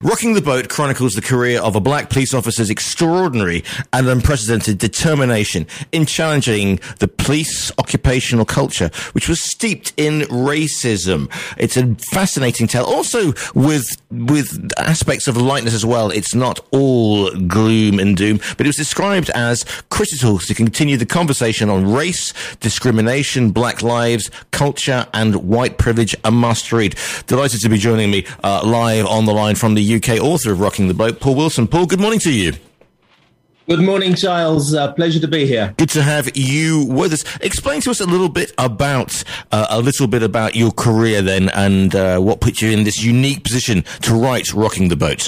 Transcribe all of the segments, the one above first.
Rocking the Boat chronicles the career of a black police officer's extraordinary and unprecedented determination in challenging the police occupational culture, which was steeped in racism. It's a fascinating tale, also with aspects of lightness as well. It's not all gloom and doom, but it was described as critical to continue the conversation on race, discrimination, black lives, culture, and white privilege, a must read. Delighted to be joining me live on the line from the UK, author of Rocking the Boat, Paul Wilson. Paul, good morning to you. Good morning, Giles. Pleasure to be here. Good to have you with us. Explain to us a little bit about your career then, and what put you in this unique position to write Rocking the Boat.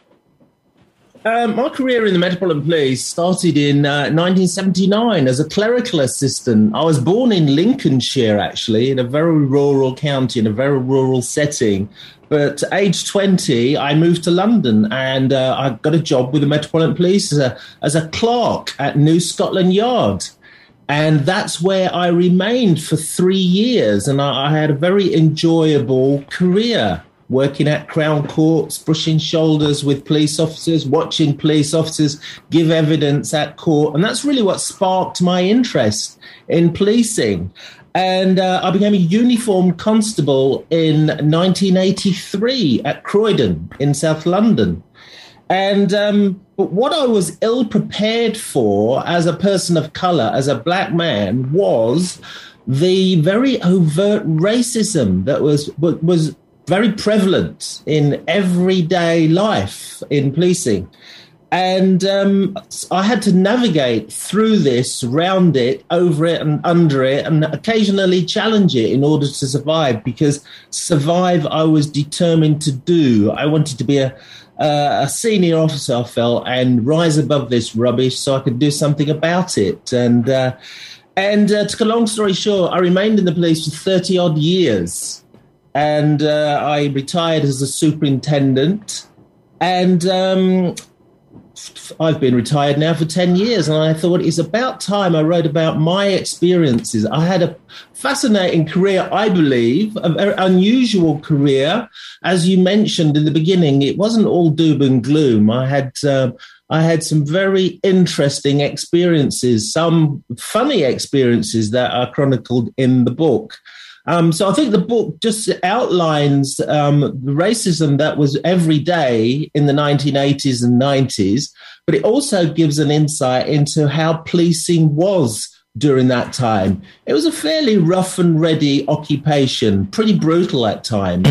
My career in the Metropolitan Police started in 1979 as a clerical assistant. I was born in Lincolnshire, actually, in a very rural county, in a very rural setting. But at age 20, I moved to London and I got a job with the Metropolitan Police as a clerk at New Scotland Yard. And that's where I remained for 3 years. And I had a very enjoyable career, working at Crown Courts, brushing shoulders with police officers, watching police officers give evidence at court. And that's really what sparked my interest in policing. And I became a uniformed constable in 1983 at Croydon in South London. And but what I was ill prepared for as a person of colour, as a black man, was the very overt racism that was very prevalent in everyday life in policing. And I had to navigate through this, round it, over it and under it, and occasionally challenge it in order to survive, because survive I was determined to do. I wanted to be a senior officer, I felt, and rise above this rubbish so I could do something about it. And to cut a long story short, I remained in the police for 30-odd years. And I retired as a superintendent. And I've been retired now for 10 years, and I thought it's about time I wrote about my experiences. I had a fascinating career, I believe, a very unusual career. As you mentioned in the beginning, it wasn't all doom and gloom. I had some very interesting experiences, some funny experiences that are chronicled in the book. So I think the book just outlines the racism that was every day in the 1980s and 90s, but it also gives an insight into how policing was during that time. It was a fairly rough and ready occupation, pretty brutal at times.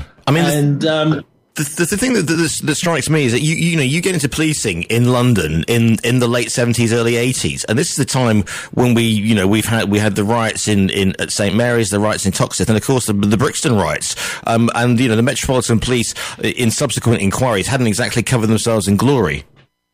The thing that strikes me is that you get into policing in London in the late 70s, early 80s, and this is the time when we had the riots at St Mary's, the riots in Toxteth, and of course the Brixton riots, and the Metropolitan Police in subsequent inquiries hadn't exactly covered themselves in glory.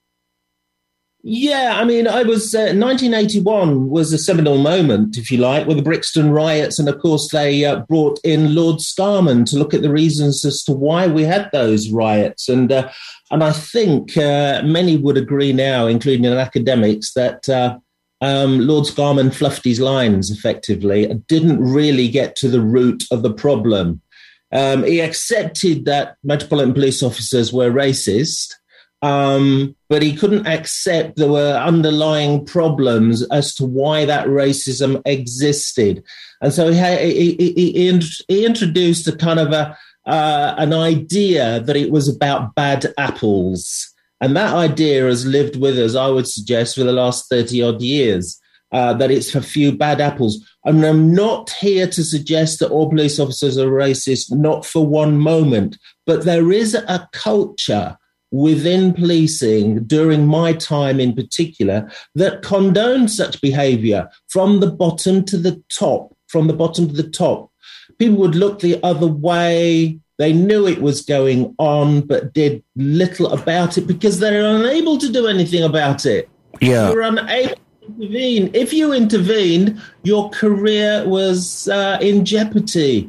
Yeah, I mean, 1981 was a seminal moment, if you like, with the Brixton riots. And of course, they brought in Lord Scarman to look at the reasons as to why we had those riots. And I think many would agree now, including academics, that Lord Scarman fluffed his lines effectively, didn't really get to the root of the problem. He accepted that Metropolitan Police officers were racist, but he couldn't accept there were underlying problems as to why that racism existed. And so he introduced a kind of an idea that it was about bad apples. And that idea has lived with us, I would suggest, for the last 30-odd years, that it's a few bad apples. And I'm not here to suggest that all police officers are racist, not for one moment. But there is a culture within policing, during my time in particular, that condoned such behaviour from the bottom to the top, People would look the other way. They knew it was going on, but did little about it because they're unable to do anything about it. Yeah. You're unable to intervene. If you intervened, your career was in jeopardy.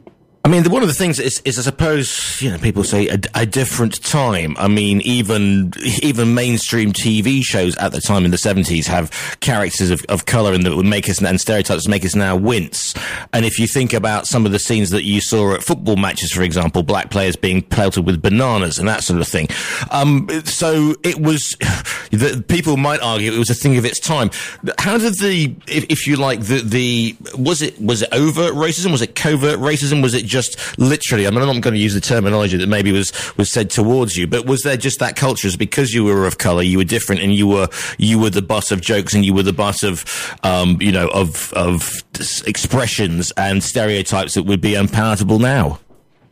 mean, one of the things is I suppose, people say a different time. I mean, even mainstream TV shows at the time in the 70s have characters of colour that would make us, and stereotypes that make us now wince. And if you think about some of the scenes that you saw at football matches, for example, black players being pelted with bananas and that sort of thing. So it was, people might argue it was a thing of its time. How did if you like, was it overt racism? Was it covert racism? Was it just literally, I mean, I'm not going to use the terminology that maybe was said towards you, but was there just that culture? Is because you were of colour, you were different, and you were the butt of jokes, and you were the butt of expressions and stereotypes that would be unpalatable now?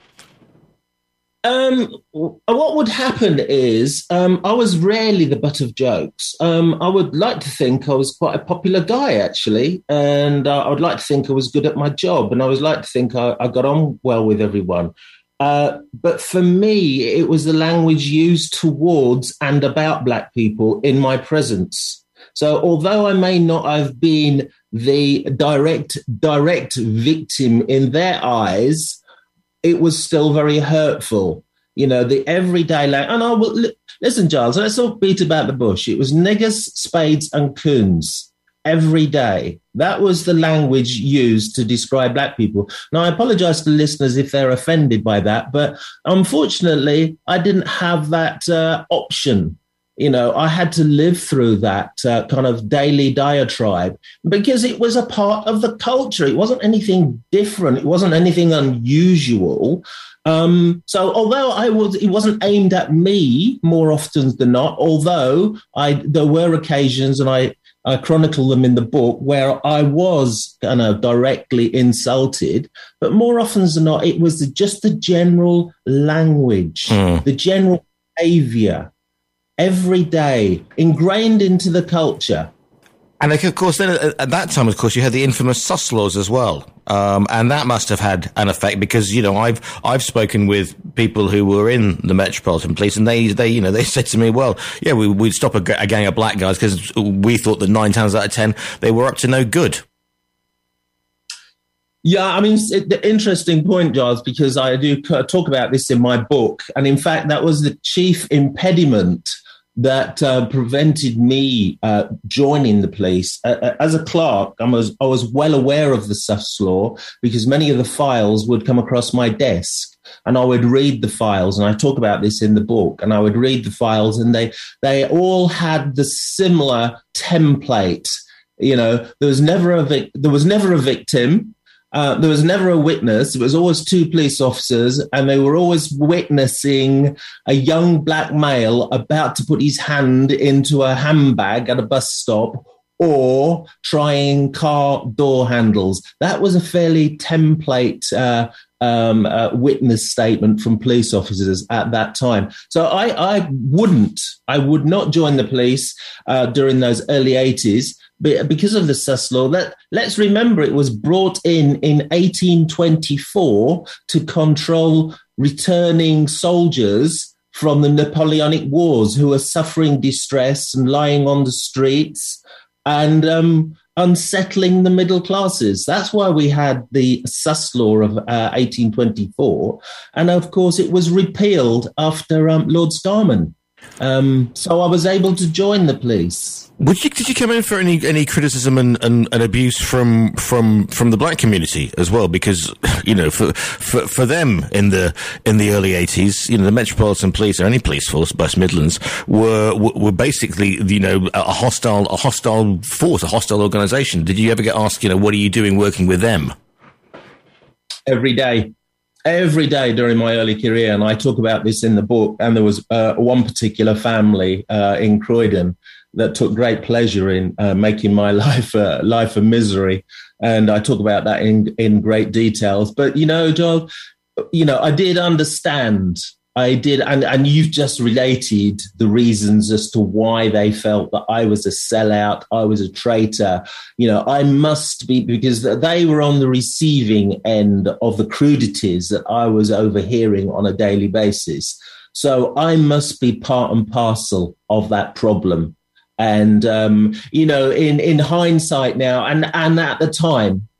What would happen is I was rarely the butt of jokes. I would like to think I was quite a popular guy, actually, and I would like to think I was good at my job, and I would like to think I got on well with everyone. But for me, it was the language used towards and about black people in my presence. So although I may not have been the direct victim in their eyes, it was still very hurtful. The everyday language. And listen, Giles, let's not beat about the bush. It was niggers, spades, and coons every day. That was the language used to describe black people. Now, I apologize to listeners if they're offended by that, but unfortunately, I didn't have that option. I had to live through that kind of daily diatribe because it was a part of the culture. It wasn't anything different. It wasn't anything unusual. So although it wasn't aimed at me more often than not, although there were occasions, and I chronicle them in the book, where I was kind of directly insulted, but more often than not, it was just the general language, the general behavior, every day, ingrained into the culture. And of course, then at that time, of course, you had the infamous sus laws as well, and that must have had an effect because I've spoken with people who were in the Metropolitan Police, and they said to me, well, yeah, we'd stop a gang of black guys because we thought that 9 times out of 10 they were up to no good. Yeah, I mean, the interesting point, Giles, because I do talk about this in my book, and in fact, that was the chief impediment that prevented me joining the police. As a clerk, I was well aware of the sus law because many of the files would come across my desk and I would read the files, and I talk about this in the book, and I would read the files and they all had the similar template. There was never a victim. There was never a witness. It was always 2 police officers, and they were always witnessing a young black male about to put his hand into a handbag at a bus stop or trying car door handles. That was a fairly template witness statement from police officers at that time. So I would not join the police during those early 80s. Because of the sus law, let's remember it was brought in 1824 to control returning soldiers from the Napoleonic Wars who were suffering distress and lying on the streets and unsettling the middle classes. That's why we had the sus law of 1824. And of course, it was repealed after Lord Scarman. So I was able to join the police. Did you come in for any criticism and abuse from the black community as well? Because for them in the early 80s, the Metropolitan Police or any police force, West Midlands, were basically a hostile force, a hostile organisation. Did you ever get asked, what are you doing working with them? Every day during my early career, and I talk about this in the book. And there was one particular family in Croydon that took great pleasure in making my life a misery, and I talk about that in great details. But Joel, I did understand. I did, and you've just related the reasons as to why they felt that I was a sellout, I was a traitor. I must be, because they were on the receiving end of the crudities that I was overhearing on a daily basis. So I must be part and parcel of that problem. And, in hindsight now, and at the time,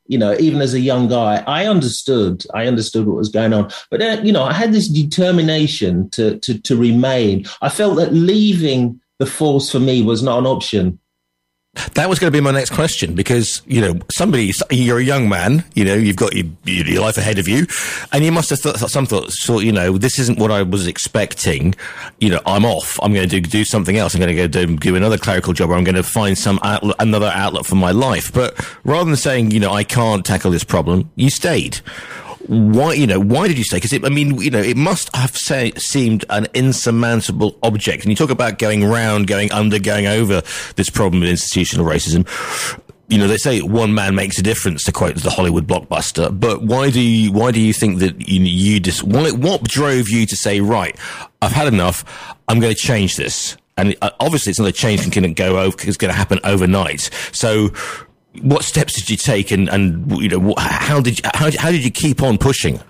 even as a young guy, I understood what was going on. But, I had this determination to remain. I felt that leaving the force for me was not an option. That was going to be my next question, because, you're a young man, you've got your life ahead of you, and you must have thought, this isn't what I was expecting. I'm off. I'm going to do something else. I'm going to go do another clerical job, or I'm going to find another outlet for my life. But rather than saying, I can't tackle this problem, you stayed. Why did you stay? Because it must have seemed an insurmountable object. And you talk about going round, going under, going over this problem of institutional racism. They say one man makes a difference, to quote the Hollywood blockbuster. But why do you think that what drove you to say, right, I've had enough, I'm going to change this? And obviously it's not a change that can go over, it's going to happen overnight. So what steps did you take, and how did you keep on pushing?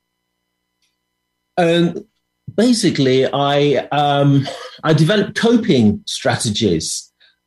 Basically, I developed coping strategies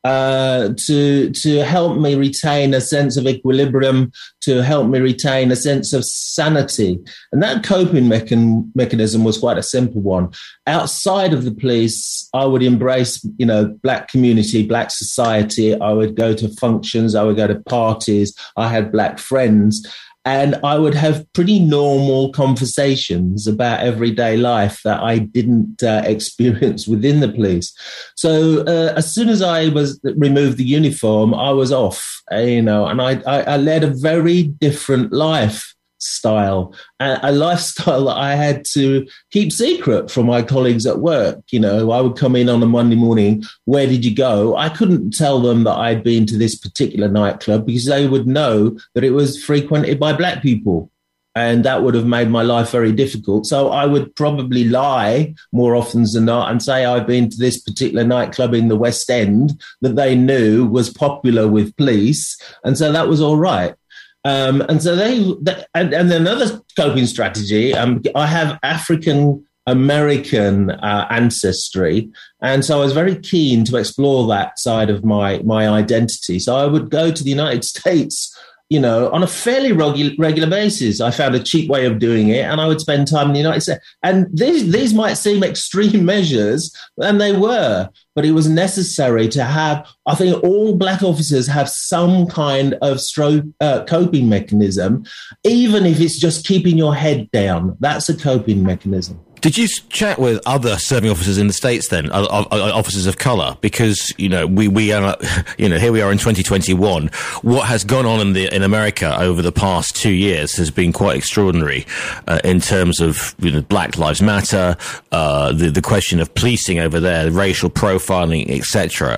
to help me retain a sense of equilibrium, to help me retain a sense of sanity. And that coping mechanism was quite a simple one. Outside of the police, I would embrace, Black community, Black society. I would go to functions. I would go to parties. I had Black friends. And I would have pretty normal conversations about everyday life that I didn't experience within the police. So as soon as I was removed the uniform, I was off, and I led a very different lifestyle, a lifestyle that I had to keep secret from my colleagues at work. I would come in on a Monday morning. Where did you go? I couldn't tell them that I'd been to this particular nightclub, because they would know that it was frequented by Black people. And that would have made my life very difficult. So I would probably lie more often than not and say I've been to this particular nightclub in the West End that they knew was popular with police. And so that was all right. And so and another coping strategy, I have African American ancestry. And so I was very keen to explore that side of my identity. So I would go to the United States, on a fairly regular basis. I found a cheap way of doing it, and I would spend time in the United States. And these might seem extreme measures, and they were, but it was necessary to have, I think all Black officers have some kind of coping mechanism, even if it's just keeping your head down. That's a coping mechanism. Did you chat with other serving officers in the States then, officers of colour? Because, we are, here we are in 2021. What has gone on in America over the past 2 years has been quite extraordinary, in terms of, Black Lives Matter, the question of policing over there, racial profiling, etc.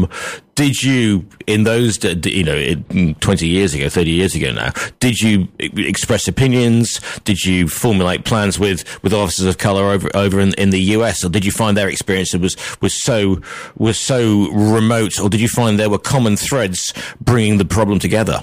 Did you, in those, 20 years ago, 30 years ago now, did you express opinions? Did you formulate plans with officers of colour over in the US, or did you find their experience was so remote, or did you find there were common threads bringing the problem together?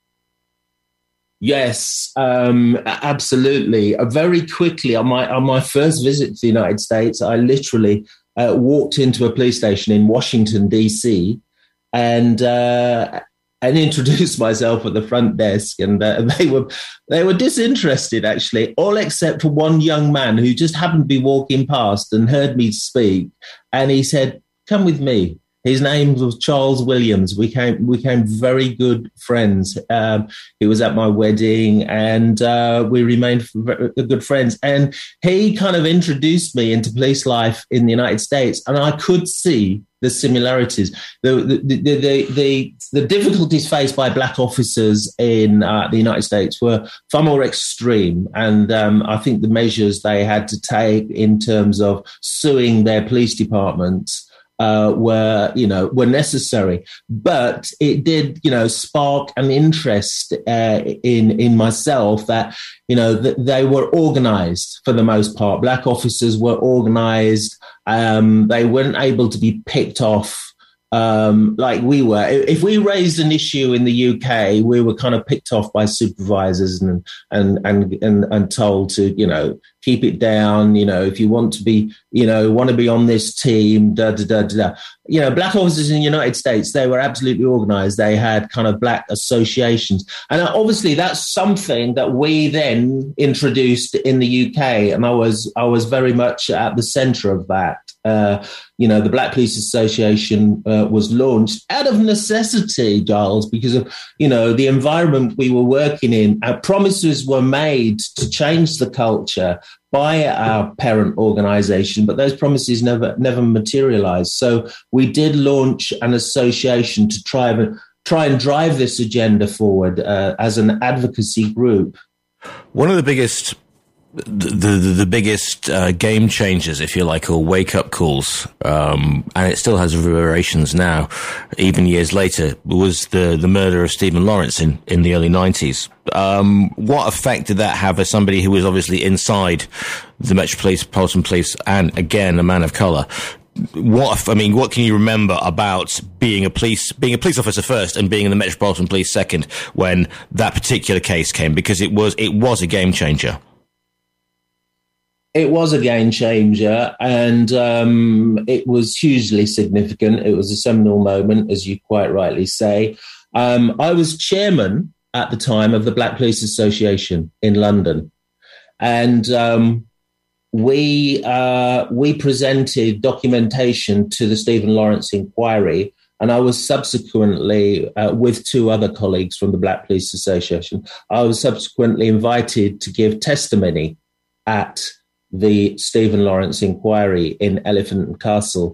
Yes, absolutely. Very quickly on my first visit to the United States, I literally walked into a police station in Washington, D.C., and introduced myself at the front desk, and they were disinterested, actually, all except for one young man who just happened to be walking past and heard me speak, and he said, "Come with me." His name was Charles Williams. We became very good friends. He was at my wedding, and we remained good friends. And he kind of introduced me into police life in the United States, and I could see the similarities, the difficulties faced by Black officers in the United States were far more extreme, and I think the measures they had to take in terms of suing their police departments were necessary. But it did, spark an interest in myself that, that they were organized for the most part. Black officers were organized. They weren't able to be picked off like we were. If we raised an issue in the UK, we were kind of picked off by supervisors and told to, keep it down. If you want to be, want to be on this team, black officers in the United States, they were absolutely organized. They had kind of black associations. And obviously that's something that we then introduced in the UK. And I was very much at the center of that. The Black Police Association was launched out of necessity, Giles, because of, the environment we were working in. Promises were made to change the culture by our parent organization, but those promises never materialized. So we did launch an association to try and drive this agenda forward as an advocacy group. One of the biggest the biggest game changers, if you like, or wake-up calls, and it still has reverberations now, even years later, was the murder of Stephen Lawrence in the early 90s. What effect did that have as somebody who was obviously inside the Metropolitan Police and, again, a man of colour? What can you remember about being a police officer first and being in the Metropolitan Police second when that particular case came? Because it was a game changer. It was a game changer, and it was hugely significant. It was a seminal moment, as you quite rightly say. I was chairman at the time of the Black Police Association in London, and we presented documentation to the Stephen Lawrence inquiry, and I was subsequently, with two other colleagues from the Black Police Association, I was subsequently invited to give testimony at the Stephen Lawrence inquiry in Elephant and Castle.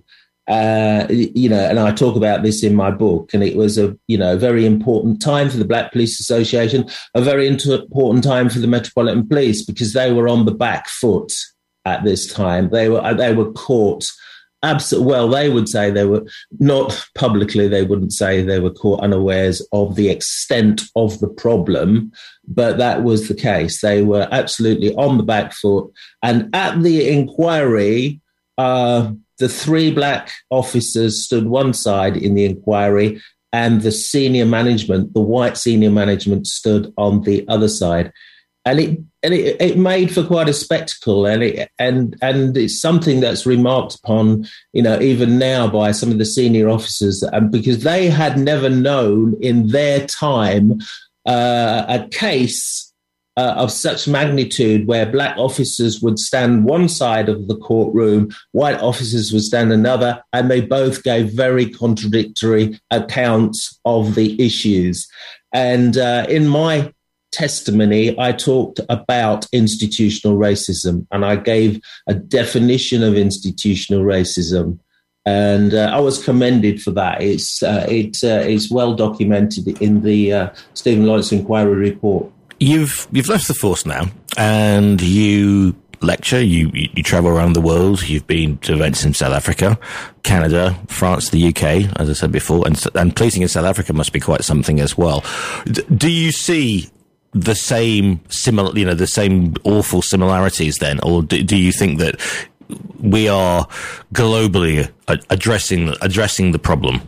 And I talk about this in my book, and it was a very important time for the Black Police Association, a very important time for the Metropolitan Police, because they were on the back foot at this time. They were caught. They would say they were not publicly. They wouldn't say they were caught unawares of the extent of the problem, but that was the case. They were absolutely on the back foot. And at the inquiry, the three black officers stood one side in the inquiry, and the senior management, the white senior management, stood on the other side. And it made for quite a spectacle, and it's something that's remarked upon, even now by some of the senior officers, because they had never known in their time a case of such magnitude where black officers would stand one side of the courtroom, white officers would stand another, and they both gave very contradictory accounts of the issues. And in my testimony, I talked about institutional racism, and I gave a definition of institutional racism, and I was commended for that. It's well documented in the Stephen Lawrence Inquiry report. You've left the force now, and you lecture. You travel around the world. You've been to events in South Africa, Canada, France, the UK, as I said before, and policing in South Africa must be quite something as well. Do you see the same the same awful similarities then, or do you think that we are globally addressing the problem?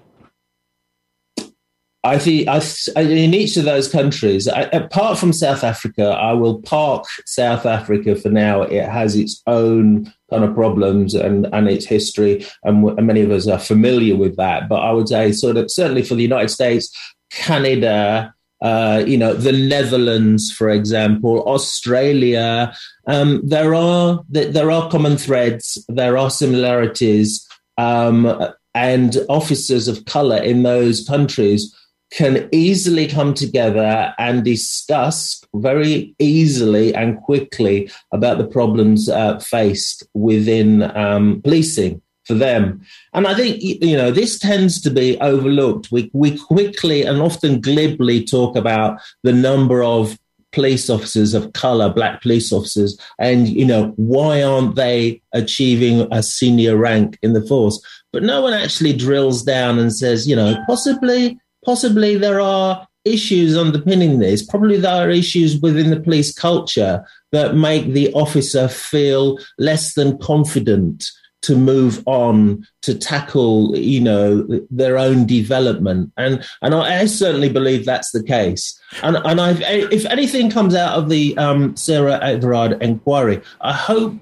I think in each of those countries, apart from South Africa, I will park South Africa for now. It has its own kind of problems and its history, and many of us are familiar with that. But I would say certainly for the United States, Canada, the Netherlands, for example, Australia, there are common threads, there are similarities, and officers of colour in those countries can easily come together and discuss very easily and quickly about the problems faced within policing for them. And I think, this tends to be overlooked. We quickly and often glibly talk about the number of police officers of colour, black police officers, and, why aren't they achieving a senior rank in the force? But no one actually drills down and says, possibly there are issues underpinning this. Probably there are issues within the police culture that make the officer feel less than confident to move on, to tackle, their own development. And I certainly believe that's the case. And if anything comes out of the Sarah Everard inquiry, I hope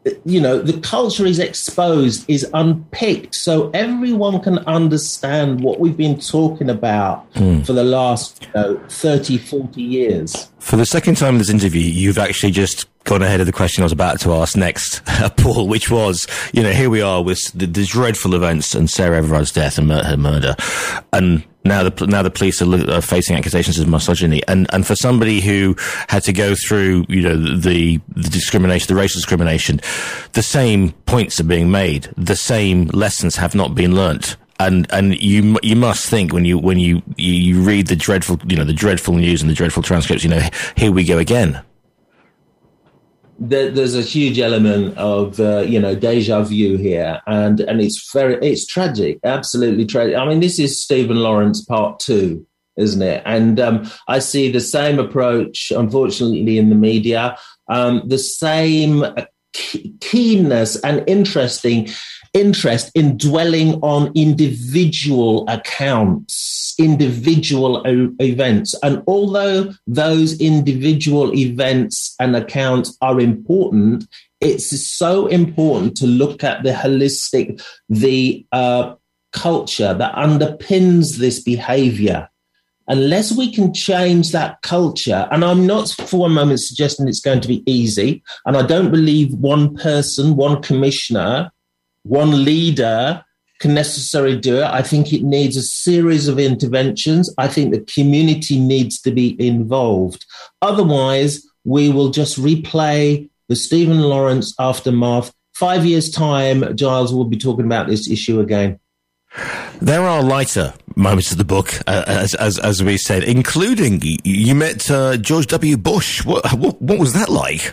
the culture is exposed, is unpicked, so everyone can understand what we've been talking about for the last 30, 40 years. For the second time in this interview, you've actually just gone ahead of the question I was about to ask next, Paul, which was, here we are with the dreadful events and Sarah Everard's death and her murder. And now the police are facing accusations of misogyny. And for somebody who had to go through, the discrimination, the racial discrimination, the same points are being made. The same lessons have not been learnt. And you must think when you read the dreadful news and the dreadful transcripts, here we go again. There's a huge element of deja vu here, and it's tragic, absolutely tragic. I mean, this is Stephen Lawrence Part 2, isn't it? And I see the same approach, unfortunately, in the media, the same keenness and interest in dwelling on individual accounts, individual events. And although those individual events and accounts are important, it's so important to look at the holistic, the culture that underpins this behavior. Unless we can change that culture, and I'm not for one moment suggesting it's going to be easy, and I don't believe one person, one commissioner, one leader can necessarily do it. I think it needs a series of interventions. I think the community needs to be involved. Otherwise, we will just replay the Stephen Lawrence aftermath. 5 years' time, Giles will be talking about this issue again. There are lighter moments of the book, as we said, including you met George W. Bush. What was that like?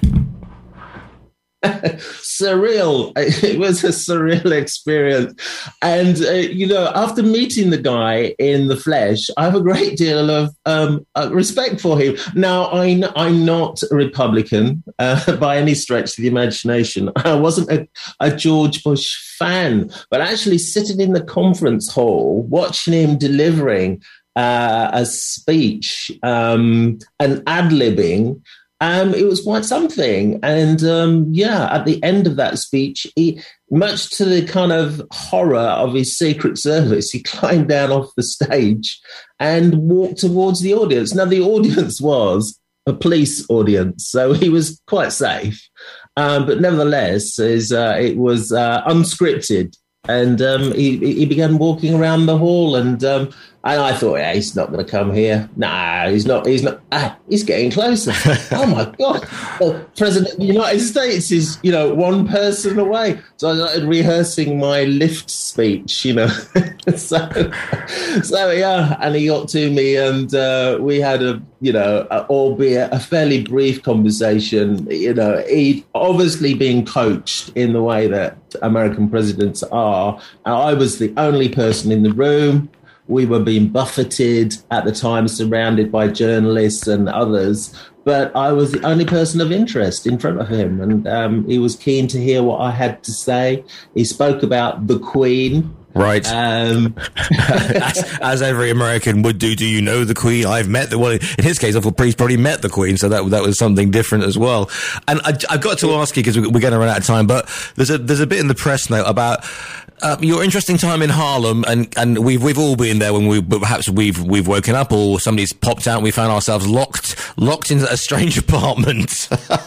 Surreal. It was a surreal experience. And, after meeting the guy in the flesh, I have a great deal of respect for him. Now, I'm not a Republican by any stretch of the imagination. I wasn't a George Bush fan, but actually sitting in the conference hall, watching him delivering a speech and ad-libbing, it was quite something. And at the end of that speech, he, much to the kind of horror of his Secret Service, he climbed down off the stage and walked towards the audience. Now, the audience was a police audience, so he was quite safe. But nevertheless, it was unscripted. And he began walking around the hall, and I thought, he's not going to come here. Nah, he's not. He's getting closer. Oh my God! Well, President of the United States is, one person away. So I started rehearsing my lift speech, so yeah. And he got to me, and we had albeit a fairly brief conversation. He'd obviously been coached in the way that American presidents are. I was the only person in the room. We were being buffeted at the time, surrounded by journalists and others, but I was the only person of interest in front of him. And he was keen to hear what I had to say. He spoke about the Queen. Right. As every American would do. Do you know the Queen? I've met the one. In his case, I thought Priest probably met the Queen, so that was something different as well. And I've got to ask you, because we're going to run out of time, but there's a bit in the press note about your interesting time in Harlem, and we've all been there when perhaps we've woken up or somebody's popped out and we found ourselves locked into a strange apartment.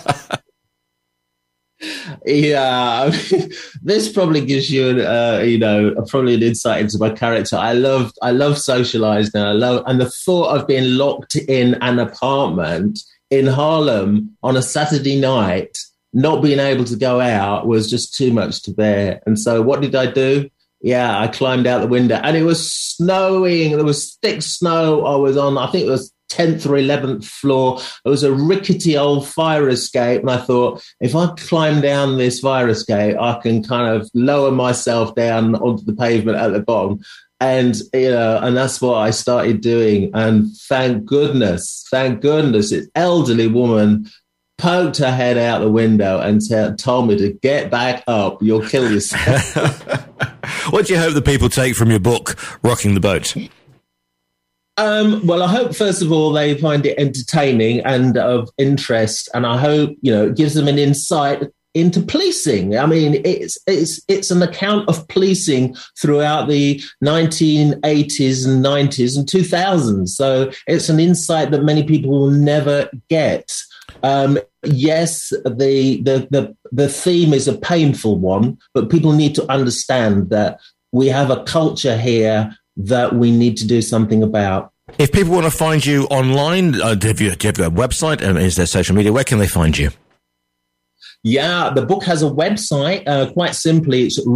Yeah, this probably gives you, probably an insight into my character. I love socializing, and the thought of being locked in an apartment in Harlem on a Saturday night, not being able to go out, was just too much to bear. And so what did I do? Yeah, I climbed out the window, and it was snowing. There was thick snow. I was on, I think it was 10th or 11th floor. It was a rickety old fire escape. And I thought, if I climb down this fire escape, I can kind of lower myself down onto the pavement at the bottom. And, and that's what I started doing. And thank goodness, this elderly woman poked her head out the window and told me to get back up. You'll kill yourself. What do you hope the people take from your book, Rocking the Boat? Well, I hope, first of all, they find it entertaining and of interest. And I hope, it gives them an insight into policing. I mean, it's an account of policing throughout the 1980s and 90s and 2000s. So it's an insight that many people will never get. Yes, the theme is a painful one, but people need to understand that we have a culture here that we need to do something about. If people want to find you online, do you have a website? Is there social media? Where can they find you? Yeah, the book has a website. Quite simply, it's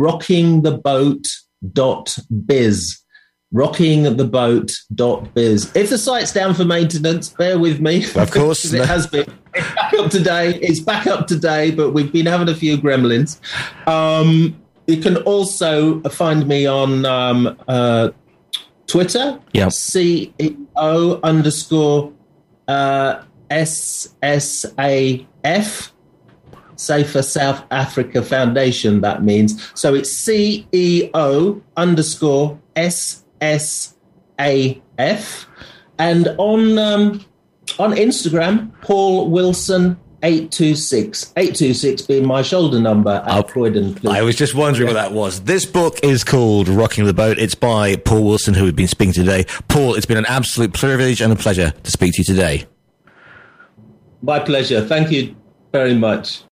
rockingtheboat.biz. rockingtheboat.biz. If the site's down for maintenance, bear with me. Of course. It has been. It's back up today. It's back up today, but we've been having a few gremlins. You can also find me on Twitter. Yeah. CEO_SSAF. Safer South Africa Foundation, that means. So it's CEO_SSAF. And on Instagram, Paul Wilson 826. 826 being my shoulder number at Croydon. I was just wondering what that was. This book is called Rocking the Boat. It's by Paul Wilson, who we've been speaking to today. Paul, it's been an absolute privilege and a pleasure to speak to you today. My pleasure. Thank you very much.